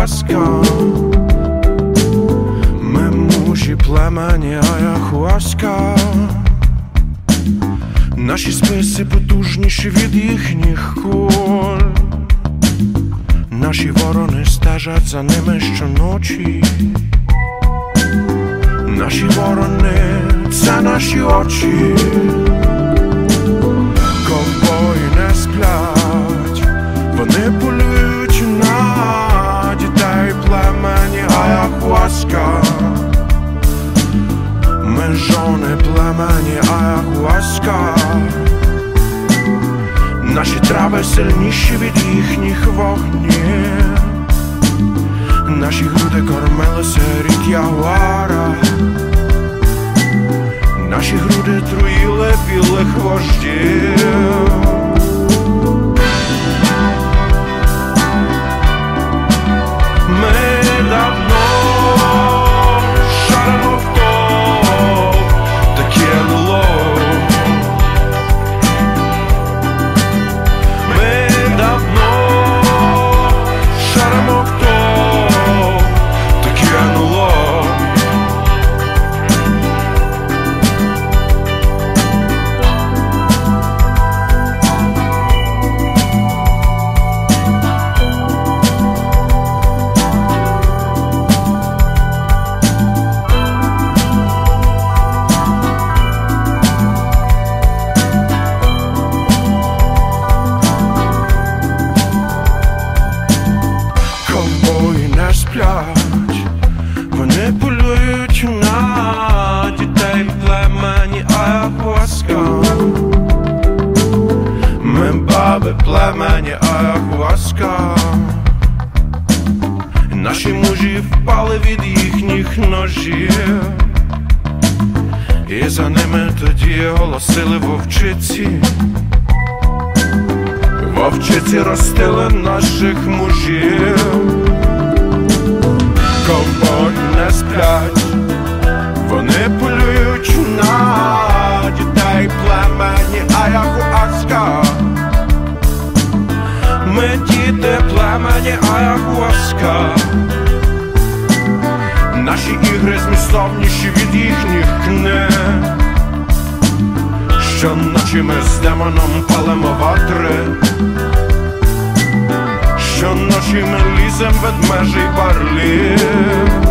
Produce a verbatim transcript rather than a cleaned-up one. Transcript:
аяхуаска. Ми мужі племені аяхуаска. Наші списи потужніші від їхніх куль. Наші ворони стежать за ними щоночі. Наші ворони – це наші очі. Ковбої не сплять, вони полюють на дітей племені аяхуаска. Ми жони племені аяхуаска. Наші трави сильніші від їхніх вогнів. Наші груди кормилися рік ягуара. Наші груди труїли білих вождів. Ми давно шаримо в то таке було. Ми давно шаримо в то таке було. Вони полюють на дітей племені аяхуаска. Ми баби племені аяхуаска. Наші мужі впали від їхніх ножів. І за ними тоді оголосили вовчиці. Вовчиці ростили наших мужів. Ковбої не сплять, вони полюють на дітей племені аяхуаска. Ми діти племені аяхуаска. Наші ігри змістовніші від їхніх книг. Щоночі ми з демоном палимо ватри. Щоночі ми лізем ведмежий барлів.